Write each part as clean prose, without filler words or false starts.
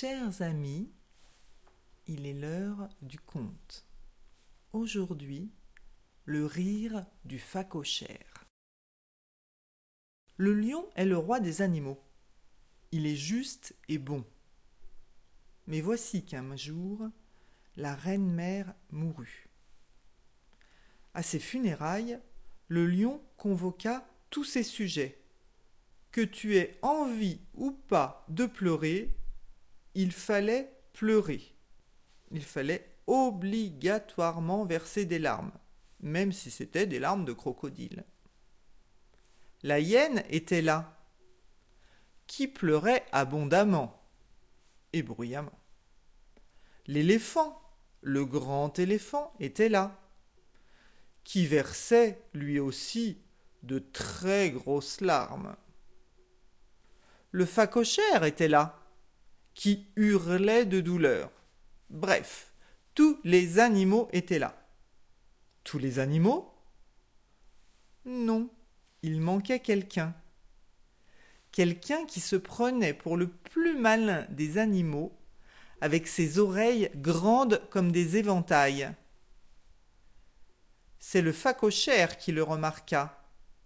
Chers amis, il est l'heure du conte. Aujourd'hui, le rire du phacochère. Le lion est le roi des animaux. Il est juste et bon. Mais voici qu'un jour, la reine-mère mourut. À ses funérailles, le lion convoqua tous ses sujets. Que tu aies envie ou pas de pleurer, il fallait pleurer. Il fallait obligatoirement verser des larmes, même si c'était des larmes de crocodile. La hyène était là, qui pleurait abondamment et bruyamment. L'éléphant, le grand éléphant, était là, qui versait lui aussi de très grosses larmes. Le phacochère était là, qui hurlait de douleur. Bref, tous les animaux étaient là. Tous les animaux ? Non, il manquait quelqu'un. Quelqu'un qui se prenait pour le plus malin des animaux, avec ses oreilles grandes comme des éventails. C'est le phacochère qui le remarqua.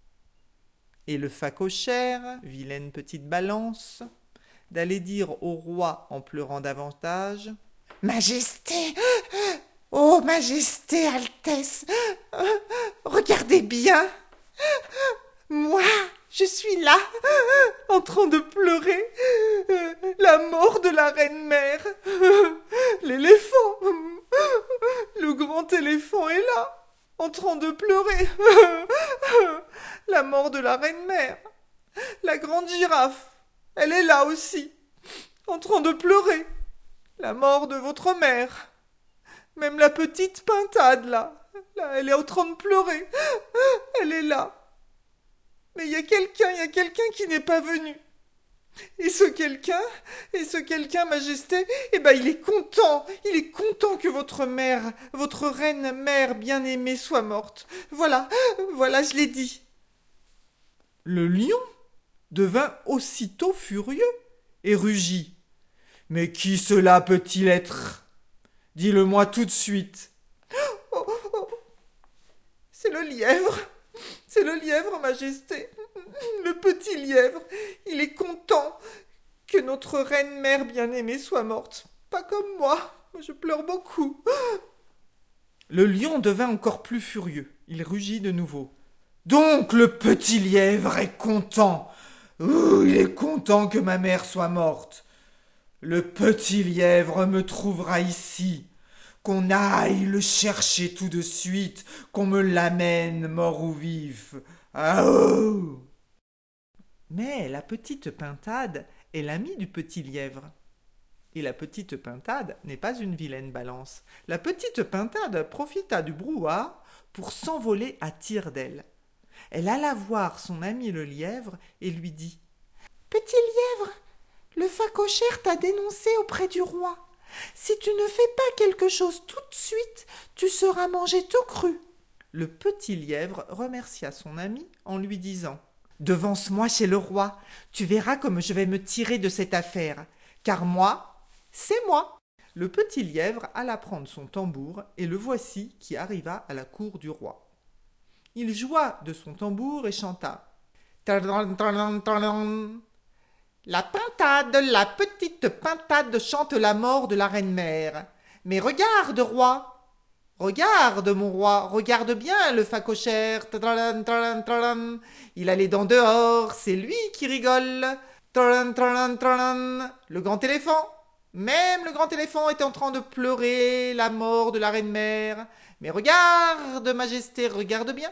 Et le phacochère, vilaine petite balance, d'aller dire au roi en pleurant davantage « Majesté, ô Majesté, Altesse, regardez bien, moi, je suis là, en train de pleurer la mort de la reine-mère. L'éléphant, le grand éléphant est là, en train de pleurer la mort de la reine-mère. La grande girafe, elle est là aussi, en train de pleurer la mort de votre mère. Même la petite pintade, là, elle est en train de pleurer. Elle est là. Mais il y a quelqu'un qui n'est pas venu. Et ce quelqu'un, Majesté, il est content que votre mère, votre reine-mère bien-aimée soit morte. Voilà, je l'ai dit. Le lion devint aussitôt furieux et rugit. Mais qui cela peut-il être ? Dis-le-moi tout de suite. Oh, c'est le lièvre, Majesté. Le petit lièvre, il est content que notre reine-mère bien-aimée soit morte. Pas comme moi, je pleure beaucoup. Le lion devint encore plus furieux. Il rugit de nouveau. Donc le petit lièvre est content. Il est content que ma mère soit morte. Le petit lièvre me trouvera ici. Qu'on aille le chercher tout de suite, qu'on me l'amène mort ou vif. Oh !» Mais la petite pintade est l'amie du petit lièvre. Et la petite pintade n'est pas une vilaine balance. La petite pintade profita du brouhaha pour s'envoler à tire-d'aile. Elle alla voir son ami le lièvre et lui dit « Petit lièvre, le phacochère t'a dénoncé auprès du roi. Si tu ne fais pas quelque chose tout de suite, tu seras mangé tout cru. » Le petit lièvre remercia son ami en lui disant « Devance-moi chez le roi, tu verras comme je vais me tirer de cette affaire, car moi, c'est moi. » Le petit lièvre alla prendre son tambour et le voici qui arriva à la cour du roi. Il joua de son tambour et chanta « La petite pintade chante la mort de la reine-mère. Mais regarde, roi, regarde, mon roi, regarde bien le phacochère. Il a les dents dehors, c'est lui qui rigole. Le grand éléphant, même le grand éléphant est en train de pleurer la mort de la reine-mère. Mais regarde, Majesté, regarde bien.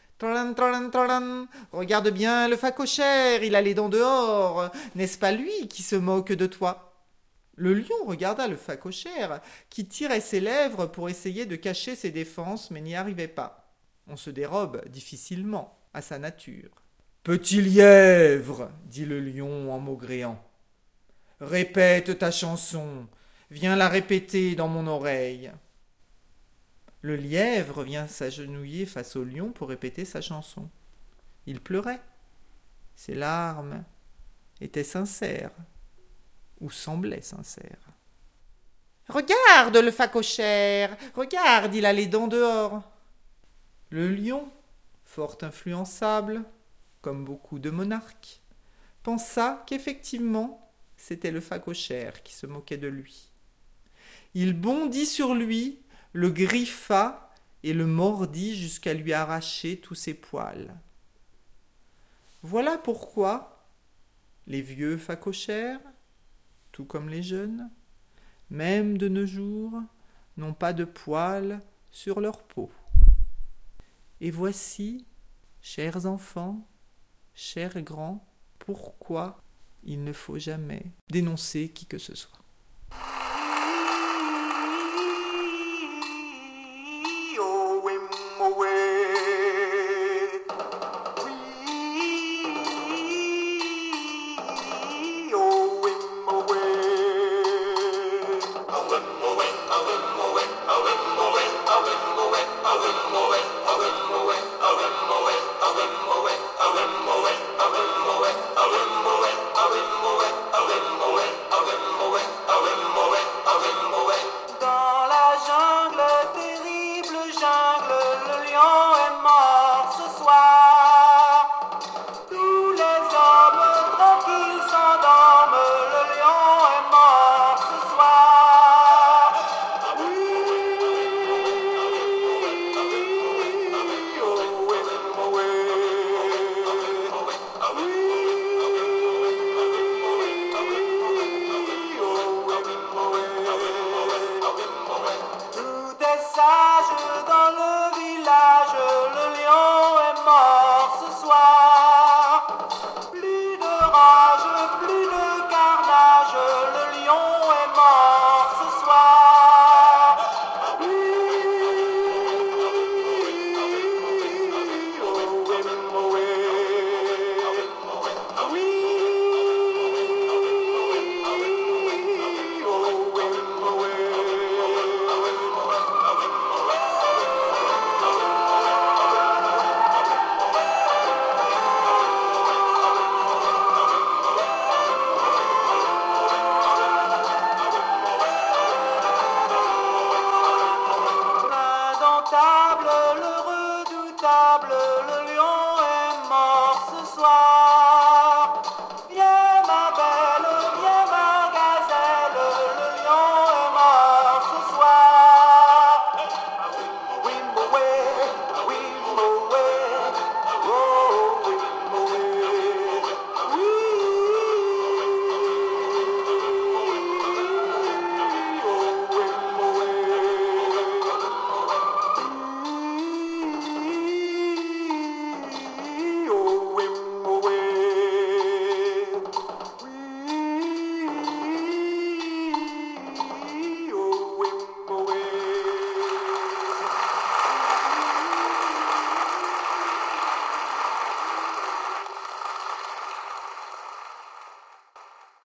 Regarde bien le phacochère, il a les dents dehors. N'est-ce pas lui qui se moque de toi ? Le lion regarda le phacochère, qui tirait ses lèvres pour essayer de cacher ses défenses, mais n'y arrivait pas. On se dérobe difficilement à sa nature. « Petit lièvre, dit le lion en maugréant, répète ta chanson, viens la répéter dans mon oreille. » Le lièvre vient s'agenouiller face au lion pour répéter sa chanson. Il pleurait. Ses larmes étaient sincères. ou semblait sincère. « Regarde le phacochère, regarde, il a les dents dehors. » Le lion, fort influençable, comme beaucoup de monarques, pensa qu'effectivement c'était le phacochère qui se moquait de lui. Il bondit sur lui, le griffa et le mordit jusqu'à lui arracher tous ses poils. Voilà pourquoi les vieux phacochères, tout comme les jeunes, même de nos jours, n'ont pas de poils sur leur peau. Et voici, chers enfants, chers grands, pourquoi il ne faut jamais dénoncer qui que ce soit.